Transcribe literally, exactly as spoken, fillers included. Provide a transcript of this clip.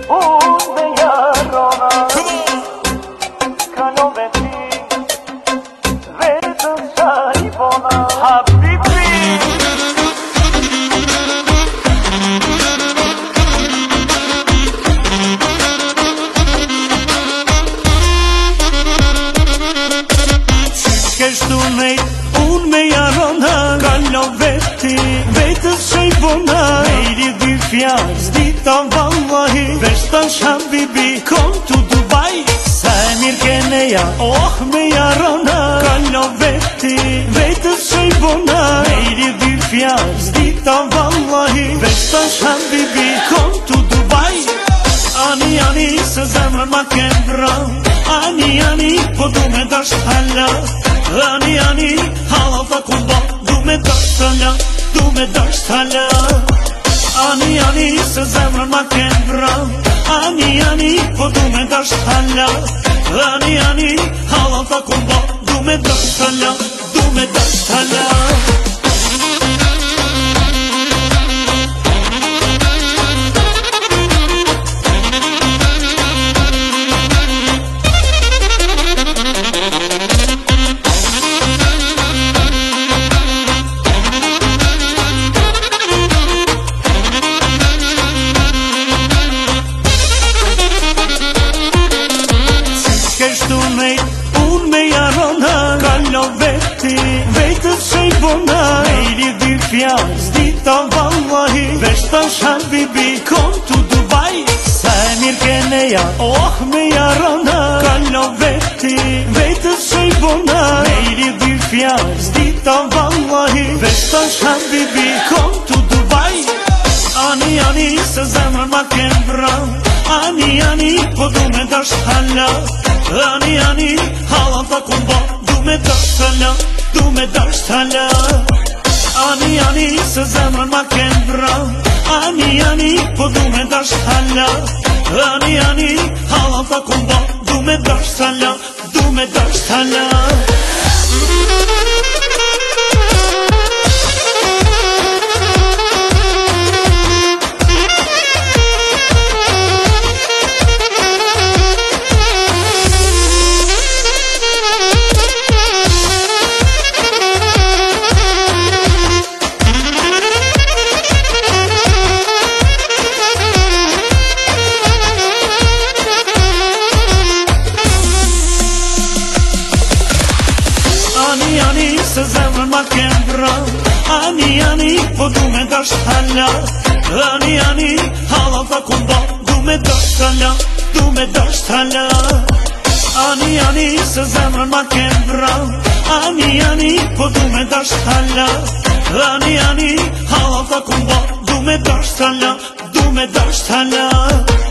unë me jarona Kalove ti vetëm qaj bona Habibi Kështu nejt, unë me jarona Kalove ti vetës qaj bona Mejri dy fjallë, zdita vallahi Veshtash habibi, kom tu Dubai Se mirë keneja, oh me jarona Kalove ti vetës qaj bona Mejri dy fjallë, zdita vallahi Veshtash habibi, kom tu Dubai Ani, ani, se zemrën ma kem bram Ani, ani, po du me dash t'hala Ani, ani, hala ta kumba Du me dash t'hala, du me dash t'hala Ani, ani, se zemrën ma kem bram Ani, ani, po du me dash t'hala Ani, ani, hala ta kumba Du me dash t'hala, du me dash t'hala Kështu nejt, unë me jarona Kalove ti vetës qaj bona Mejri dy fjallë, zdita vallahi Veshtash habibi, kom tu Dubai Se mirë keneja, oh me jarona Kalove ti vetës qaj bona Mejri dy fjallë, zdita vallahi Veshtash habibi, kom tu Dubai Ani, ani, se zemrën ma kem bram Ani, ani, po du me dash t'hala Ani, ani, hala ta kumba Du me dash t'hala, du me dash t'hala Ani, ani, se zemrën ma kem bram Ani, ani, po du me dash t'hala Ani, ani, hala ta kumba Du me dash t'hala, du me dash t'hala Ani, ani, se zemrën ma kem bram Ani, ani, po du me dash t'hala Ani, ani, hala ta kumba Du me dash t'hala, du me dash t'hala Ani, ani, se zemrën ma kem bram Ani, ani, po du me dash t'hala Ani, ani, hala ta kumba Du me dash t'hala, du me dash t'hala